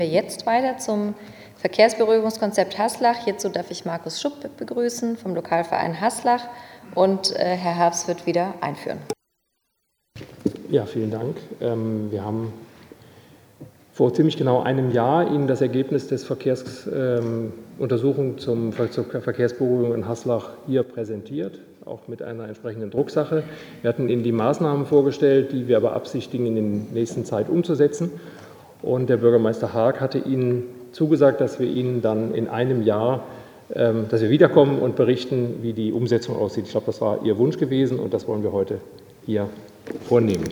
Jetzt weiter zum Verkehrsberuhigungskonzept Haslach. Hierzu darf ich Markus Schupp begrüßen vom Lokalverein Haslach und Herr Herbst wird wieder einführen. Ja, vielen Dank. Wir haben vor ziemlich genau einem Jahr Ihnen das Ergebnis des Verkehrsuntersuchung zur Verkehrsberuhigung in Haslach hier präsentiert, auch mit einer entsprechenden Drucksache. Wir hatten Ihnen die Maßnahmen vorgestellt, die wir beabsichtigen, in der nächsten Zeit umzusetzen. Und der Bürgermeister Haag hatte Ihnen zugesagt, dass wir Ihnen dann in einem Jahr, dass wir wiederkommen und berichten, wie die Umsetzung aussieht. Ich glaube, das war Ihr Wunsch gewesen und das wollen wir heute hier vornehmen.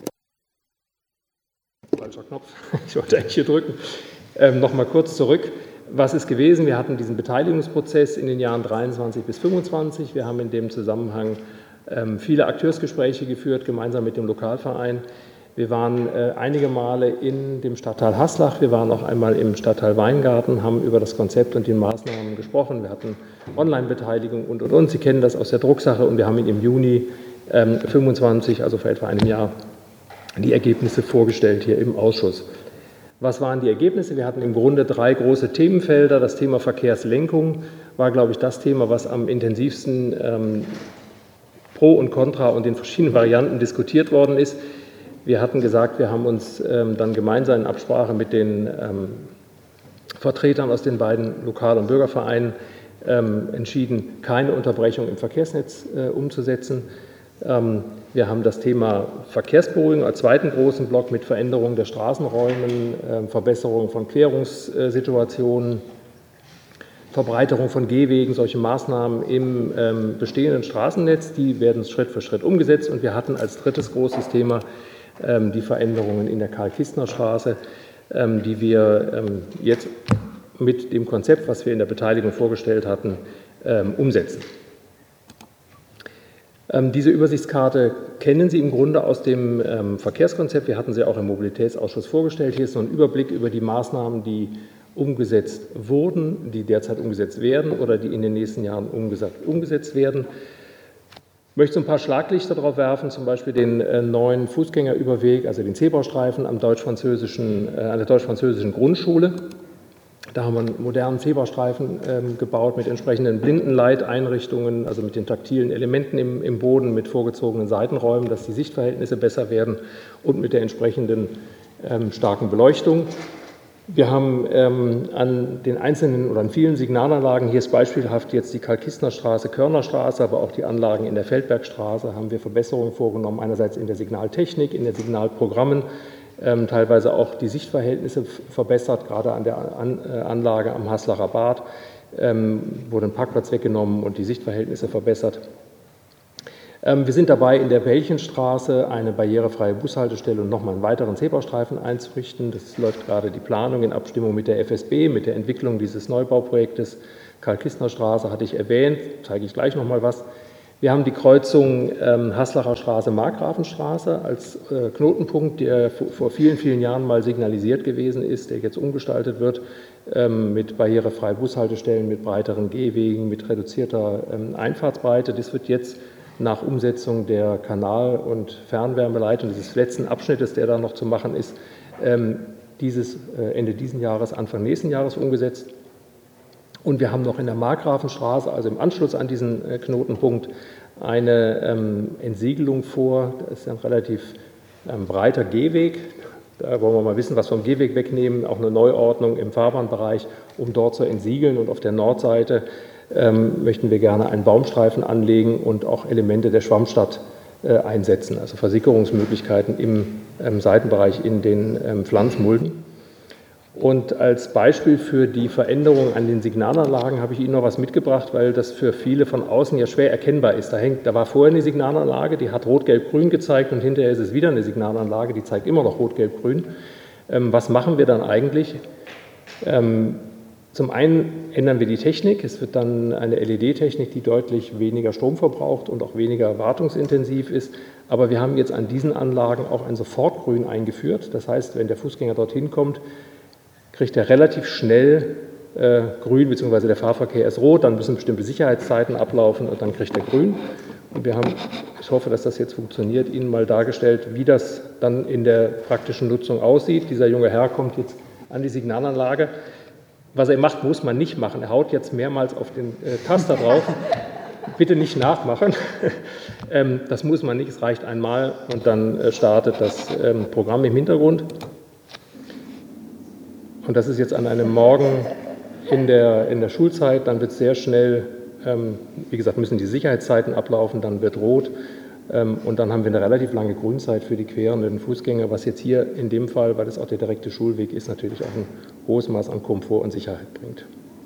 Falscher Knopf, ich wollte eigentlich hier drücken. Nochmal kurz zurück. Was ist gewesen? Wir hatten diesen Beteiligungsprozess in den Jahren 23 bis 25. Wir haben in dem Zusammenhang viele Akteursgespräche geführt, gemeinsam mit dem Lokalverein. Wir waren einige Male in dem Stadtteil Haslach, wir waren auch einmal im Stadtteil Weingarten, haben über das Konzept und die Maßnahmen gesprochen. Wir hatten Online-Beteiligung und. Sie kennen das aus der Drucksache und wir haben Ihnen im Juni 25, also vor etwa einem Jahr, die Ergebnisse vorgestellt hier im Ausschuss. Was waren die Ergebnisse? Wir hatten im Grunde 3 große Themenfelder. Das Thema Verkehrslenkung war, glaube ich, das Thema, was am intensivsten pro und contra und in verschiedenen Varianten diskutiert worden ist. Wir hatten gesagt, wir haben uns dann gemeinsam in Absprache mit den Vertretern aus den beiden Lokal- und Bürgervereinen entschieden, keine Unterbrechung im Verkehrsnetz umzusetzen. Wir haben das Thema Verkehrsberuhigung als zweiten großen Block mit Veränderung der Straßenräumen, Verbesserung von Querungssituationen, Verbreiterung von Gehwegen, solche Maßnahmen im bestehenden Straßennetz, die werden Schritt für Schritt umgesetzt. Und wir hatten als drittes großes Thema die Veränderungen in der Karl-Kistner-Straße, die wir jetzt mit dem Konzept, was wir in der Beteiligung vorgestellt hatten, umsetzen. Diese Übersichtskarte kennen Sie im Grunde aus dem Verkehrskonzept. Wir hatten sie auch im Mobilitätsausschuss vorgestellt. Hier ist so ein Überblick über die Maßnahmen, die umgesetzt wurden, die derzeit umgesetzt werden oder die in den nächsten Jahren umgesetzt werden. Ich möchte so ein paar Schlaglichter darauf werfen, zum Beispiel den neuen Fußgängerüberweg, also den Zebrastreifen an der deutsch-französischen Grundschule. Da haben wir einen modernen Zebrastreifen gebaut mit entsprechenden Blindenleiteinrichtungen, also mit den taktilen Elementen im Boden, mit vorgezogenen Seitenräumen, dass die Sichtverhältnisse besser werden und mit der entsprechenden starken Beleuchtung. Wir haben an den einzelnen oder an vielen Signalanlagen, hier ist beispielhaft jetzt die Karl-Kistner-Straße, Körnerstraße, aber auch die Anlagen in der Feldbergstraße, haben wir Verbesserungen vorgenommen, einerseits in der Signaltechnik, in den Signalprogrammen, teilweise auch die Sichtverhältnisse verbessert, gerade an der Anlage am Haslacher Bad wurde ein Parkplatz weggenommen und die Sichtverhältnisse verbessert. Wir sind dabei, in der Bällchenstraße eine barrierefreie Bushaltestelle und nochmal einen weiteren Zebrastreifen einzurichten. Das läuft gerade die Planung in Abstimmung mit der FSB, mit der Entwicklung dieses Neubauprojektes. Karl-Kistner-Straße hatte ich erwähnt, zeige ich gleich nochmal was. Wir haben die Kreuzung Haslacher Straße, Markgrafenstraße als Knotenpunkt, der vor vielen, vielen Jahren mal signalisiert gewesen ist, der jetzt umgestaltet wird mit barrierefreien Bushaltestellen, mit breiteren Gehwegen, mit reduzierter Einfahrtsbreite. Das wird jetzt nach Umsetzung der Kanal- und Fernwärmeleitung dieses letzten Abschnittes, der da noch zu machen ist, Ende dieses Jahres, Anfang nächsten Jahres umgesetzt. Und wir haben noch in der Markgrafenstraße, also im Anschluss an diesen Knotenpunkt, eine Entsiegelung vor. Das ist ein relativ breiter Gehweg. Da wollen wir mal wissen, was vom Gehweg wegnehmen. Auch eine Neuordnung im Fahrbahnbereich, um dort zu entsiegeln. Und auf der Nordseite möchten wir gerne einen Baumstreifen anlegen und auch Elemente der Schwammstadt einsetzen, also Versickerungsmöglichkeiten im Seitenbereich in den Pflanzmulden. Und als Beispiel für die Veränderung an den Signalanlagen habe ich Ihnen noch was mitgebracht, weil das für viele von außen ja schwer erkennbar ist. Da war vorher eine Signalanlage, die hat Rot-Gelb-Grün gezeigt und hinterher ist es wieder eine Signalanlage, die zeigt immer noch Rot-Gelb-Grün. Was machen wir dann eigentlich? Zum einen ändern wir die Technik. Es wird dann eine LED-Technik, die deutlich weniger Strom verbraucht und auch weniger wartungsintensiv ist. Aber wir haben jetzt an diesen Anlagen auch ein Sofortgrün eingeführt. Das heißt, wenn der Fußgänger dorthin kommt, kriegt er relativ schnell grün, beziehungsweise der Fahrverkehr ist rot, dann müssen bestimmte Sicherheitszeiten ablaufen und dann kriegt er grün. Und wir haben, ich hoffe, dass das jetzt funktioniert, Ihnen mal dargestellt, wie das dann in der praktischen Nutzung aussieht. Dieser junge Herr kommt jetzt an die Signalanlage. Was er macht, muss man nicht machen. Er haut jetzt mehrmals auf den Taster drauf. Bitte nicht nachmachen. Das muss man nicht, es reicht einmal und dann startet das Programm im Hintergrund. Und das ist jetzt an einem Morgen in der Schulzeit, dann wird es sehr schnell, wie gesagt, müssen die Sicherheitszeiten ablaufen, dann wird rot und dann haben wir eine relativ lange Grünzeit für die querenden Fußgänger, was jetzt hier in dem Fall, weil es auch der direkte Schulweg ist, natürlich auch ein hohes Maß an Komfort und Sicherheit bringt.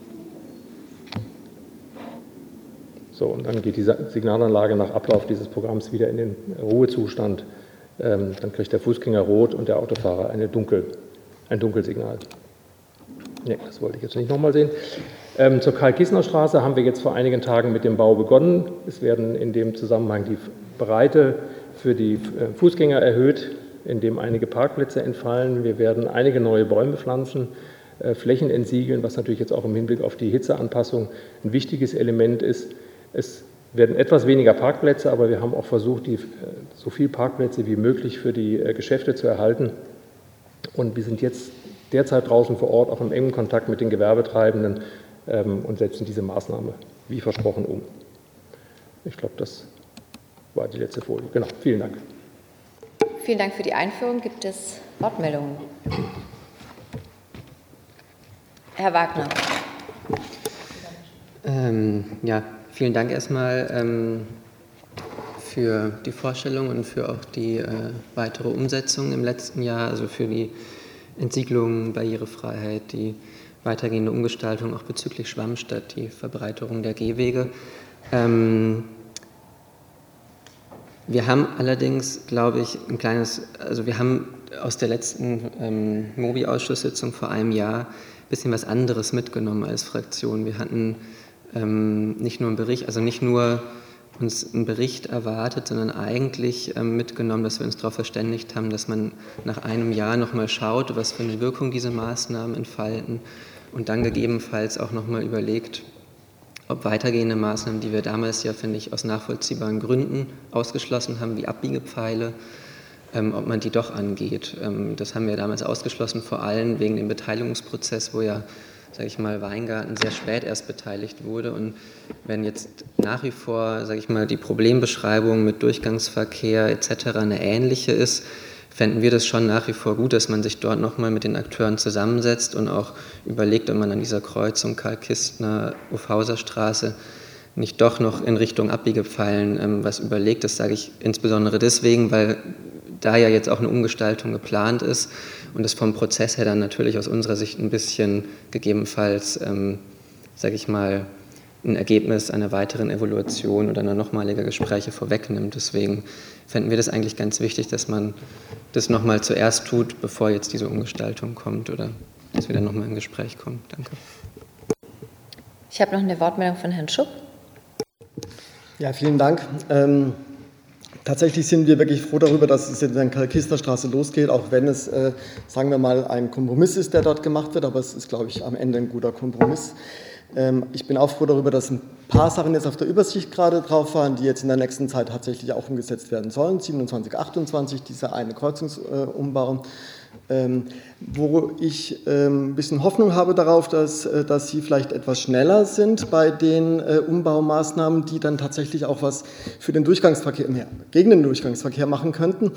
So, und dann geht die Signalanlage nach Ablauf dieses Programms wieder in den Ruhezustand. Dann kriegt der Fußgänger rot und der Autofahrer ein Dunkelsignal. Nee, das wollte ich jetzt nicht nochmal sehen. Zur Karl-Kissner-Straße haben wir jetzt vor einigen Tagen mit dem Bau begonnen. Es werden in dem Zusammenhang die Breite für die Fußgänger erhöht, indem einige Parkplätze entfallen. Wir werden einige neue Bäume pflanzen, Flächen entsiegeln, was natürlich jetzt auch im Hinblick auf die Hitzeanpassung ein wichtiges Element ist. Es werden etwas weniger Parkplätze, aber wir haben auch versucht, so viele Parkplätze wie möglich für die Geschäfte zu erhalten. Und wir sind jetzt derzeit draußen vor Ort auch im engen Kontakt mit den Gewerbetreibenden und setzen diese Maßnahme wie versprochen um. Ich glaube, das war die letzte Folie. Genau, vielen Dank. Vielen Dank für die Einführung. Gibt es Wortmeldungen? Herr Wagner. Ja, vielen Dank erstmal für die Vorstellung und für auch die weitere Umsetzung im letzten Jahr, also für die Entsiegelung, Barrierefreiheit, die weitergehende Umgestaltung auch bezüglich Schwammstadt, die Verbreiterung der Gehwege. Wir haben allerdings, glaube ich, wir haben aus der letzten MOBI-Ausschusssitzung vor einem Jahr ein bisschen was anderes mitgenommen als Fraktion. Wir hatten nicht nur einen Bericht, also nicht nur uns einen Bericht erwartet, sondern eigentlich mitgenommen, dass wir uns darauf verständigt haben, dass man nach einem Jahr nochmal schaut, was für eine Wirkung diese Maßnahmen entfalten und dann gegebenenfalls auch nochmal überlegt, ob weitergehende Maßnahmen, die wir damals ja, finde ich, aus nachvollziehbaren Gründen ausgeschlossen haben, wie Abbiegepfeile, ob man die doch angeht. Das haben wir damals ausgeschlossen, vor allem wegen dem Beteiligungsprozess, wo ja, sage ich mal, Weingarten sehr spät erst beteiligt wurde. Und wenn jetzt nach wie vor, sage ich mal, die Problembeschreibung mit Durchgangsverkehr etc. eine ähnliche ist, fänden wir das schon nach wie vor gut, dass man sich dort nochmal mit den Akteuren zusammensetzt und auch überlegt, ob man an dieser Kreuzung Karl-Kistner-Ufhauser-Straße nicht doch noch in Richtung Abbiegepfeilen was überlegt. Das sage ich insbesondere deswegen, weil da ja jetzt auch eine Umgestaltung geplant ist und es vom Prozess her dann natürlich aus unserer Sicht ein bisschen gegebenenfalls, sage ich mal, ein Ergebnis einer weiteren Evaluation oder einer nochmaliger Gespräche vorwegnimmt. Deswegen fänden wir das eigentlich ganz wichtig, dass man das nochmal zuerst tut, bevor jetzt diese Umgestaltung kommt oder dass wir dann nochmal in Gespräch kommen. Danke. Ich habe noch eine Wortmeldung von Herrn Schupp. Ja, vielen Dank. Tatsächlich sind wir wirklich froh darüber, dass es jetzt an der Karl-Kistner-Straße losgeht, auch wenn es, sagen wir mal, ein Kompromiss ist, der dort gemacht wird, aber es ist, glaube ich, am Ende ein guter Kompromiss. Ich bin auch froh darüber, dass ein paar Sachen jetzt auf der Übersicht gerade drauf waren, die jetzt in der nächsten Zeit tatsächlich auch umgesetzt werden sollen. 27, 28, dieser eine Kreuzungsumbau, wo ich ein bisschen Hoffnung habe darauf, dass Sie vielleicht etwas schneller sind bei den Umbaumaßnahmen, die dann tatsächlich auch was für den Durchgangsverkehr, gegen den Durchgangsverkehr machen könnten.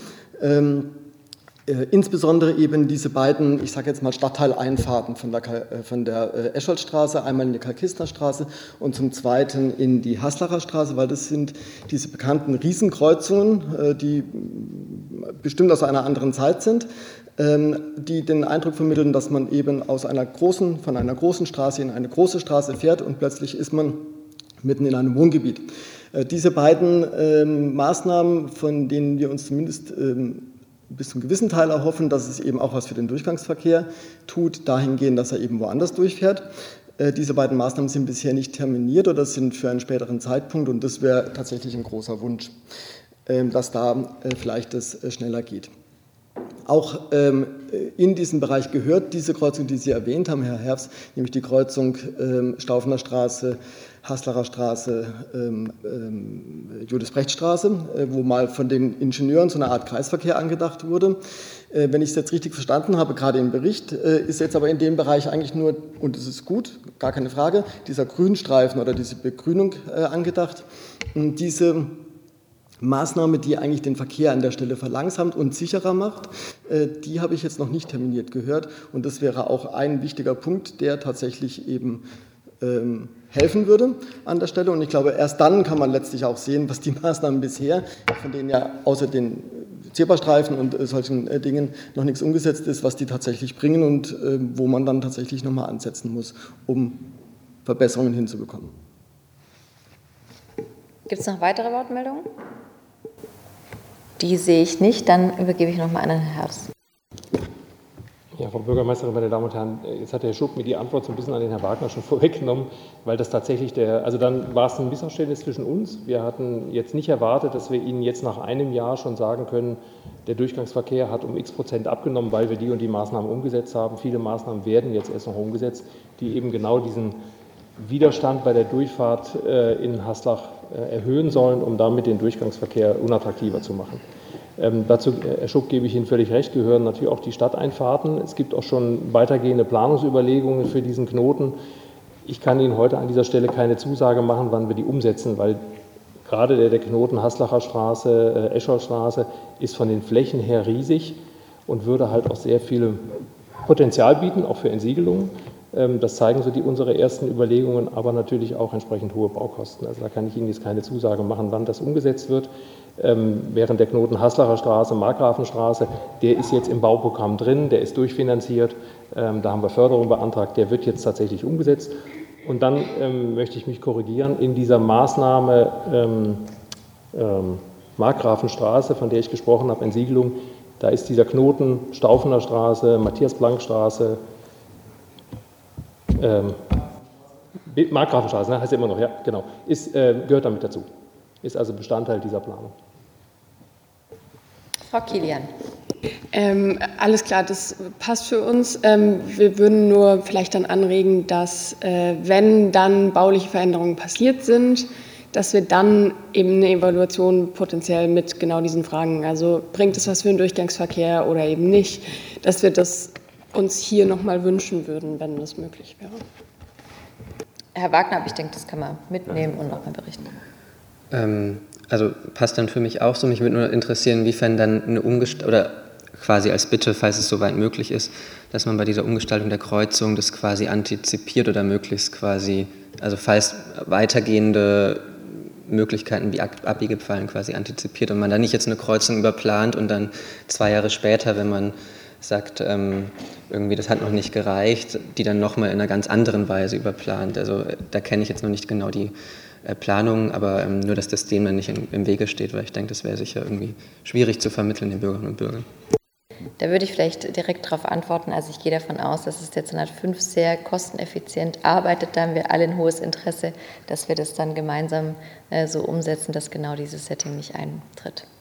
Insbesondere eben diese beiden, ich sage jetzt mal Stadtteileinfahrten von der Escholtstraße, einmal in die Karl-Kistner-Straße und zum Zweiten in die Haslacher Straße, weil das sind diese bekannten Riesenkreuzungen, die bestimmt aus einer anderen Zeit sind, die den Eindruck vermitteln, dass man eben von einer großen Straße in eine große Straße fährt und plötzlich ist man mitten in einem Wohngebiet. Diese beiden Maßnahmen, von denen wir uns zumindest bis zum gewissen Teil erhoffen, dass es eben auch was für den Durchgangsverkehr tut, dahingehend, dass er eben woanders durchfährt. Diese beiden Maßnahmen sind bisher nicht terminiert oder sind für einen späteren Zeitpunkt und das wäre tatsächlich ein großer Wunsch, dass da vielleicht es schneller geht. Auch in diesen Bereich gehört diese Kreuzung, die Sie erwähnt haben, Herr Herbst, nämlich die Kreuzung Staufener Straße, Haslacher Straße, Julius-Brecht-Straße, wo mal von den Ingenieuren so eine Art Kreisverkehr angedacht wurde. Wenn ich es jetzt richtig verstanden habe, gerade im Bericht, ist jetzt aber in dem Bereich eigentlich nur, und es ist gut, gar keine Frage, dieser Grünstreifen oder diese Begrünung angedacht. Und diese Maßnahme, die eigentlich den Verkehr an der Stelle verlangsamt und sicherer macht, die habe ich jetzt noch nicht terminiert gehört. Und das wäre auch ein wichtiger Punkt, der tatsächlich eben helfen würde an der Stelle. Und ich glaube, erst dann kann man letztlich auch sehen, was die Maßnahmen bisher, von denen ja außer den Zebrastreifen und solchen Dingen noch nichts umgesetzt ist, was die tatsächlich bringen und wo man dann tatsächlich nochmal ansetzen muss, um Verbesserungen hinzubekommen. Gibt es noch weitere Wortmeldungen? Die sehe ich nicht, dann übergebe ich nochmal an Herrn Herbst. Ja, Frau Bürgermeisterin, meine Damen und Herren, jetzt hat Herr Schupp mir die Antwort so ein bisschen an den Herrn Wagner schon vorweggenommen, weil das tatsächlich also dann war es ein Missverständnis zwischen uns. Wir hatten jetzt nicht erwartet, dass wir Ihnen jetzt nach einem Jahr schon sagen können, der Durchgangsverkehr hat um x% abgenommen, weil wir die und die Maßnahmen umgesetzt haben. Viele Maßnahmen werden jetzt erst noch umgesetzt, die eben genau diesen Widerstand bei der Durchfahrt in Haslach erhöhen sollen, um damit den Durchgangsverkehr unattraktiver zu machen. Dazu, Herr Schupp, gebe ich Ihnen völlig recht, gehören natürlich auch die Stadteinfahrten. Es gibt auch schon weitergehende Planungsüberlegungen für diesen Knoten. Ich kann Ihnen heute an dieser Stelle keine Zusage machen, wann wir die umsetzen, weil gerade der Knoten Haslacher Straße, Escholstraße ist von den Flächen her riesig und würde halt auch sehr viel Potenzial bieten, auch für Entsiegelungen. Das zeigen so unsere ersten Überlegungen, aber natürlich auch entsprechend hohe Baukosten. Also da kann ich Ihnen jetzt keine Zusage machen, wann das umgesetzt wird. Während der Knoten Haslacher Straße, Markgrafenstraße, der ist jetzt im Bauprogramm drin, der ist durchfinanziert, da haben wir Förderung beantragt, der wird jetzt tatsächlich umgesetzt. Und dann möchte ich mich korrigieren, in dieser Maßnahme Markgrafenstraße, von der ich gesprochen habe, Entsiegelung, da ist dieser Knoten Staufener Straße, Matthias-Planck-Straße, Markgrafenstraße, ne, heißt ja immer noch, ja, genau, gehört damit dazu. Ist also Bestandteil dieser Planung. Frau Kilian. Alles klar, das passt für uns. Wir würden nur vielleicht dann anregen, dass, wenn dann bauliche Veränderungen passiert sind, dass wir dann eben eine Evaluation potenziell mit genau diesen Fragen, also bringt es was für den Durchgangsverkehr oder eben nicht, dass wir das uns hier nochmal wünschen würden, wenn das möglich wäre. Herr Wagner, aber ich denke, das kann man mitnehmen und nochmal berichten. Also passt dann für mich auch so. Mich würde nur interessieren, inwiefern dann eine Umgestaltung, oder quasi als Bitte, falls es soweit möglich ist, dass man bei dieser Umgestaltung der Kreuzung das quasi antizipiert oder möglichst quasi, also falls weitergehende Möglichkeiten wie Abbiegepfeilen quasi antizipiert und man dann nicht jetzt eine Kreuzung überplant und dann 2 Jahre später, wenn man sagt, irgendwie das hat noch nicht gereicht, die dann nochmal in einer ganz anderen Weise überplant. Also da kenne ich jetzt noch nicht genau die Planung, aber nur, dass das dem dann nicht im Wege steht, weil ich denke, das wäre sicher irgendwie schwierig zu vermitteln den Bürgerinnen und Bürgern. Da würde ich vielleicht direkt darauf antworten. Also ich gehe davon aus, dass es der Senat 5 sehr kosteneffizient arbeitet. Da haben wir alle ein hohes Interesse, dass wir das dann gemeinsam so umsetzen, dass genau dieses Setting nicht eintritt.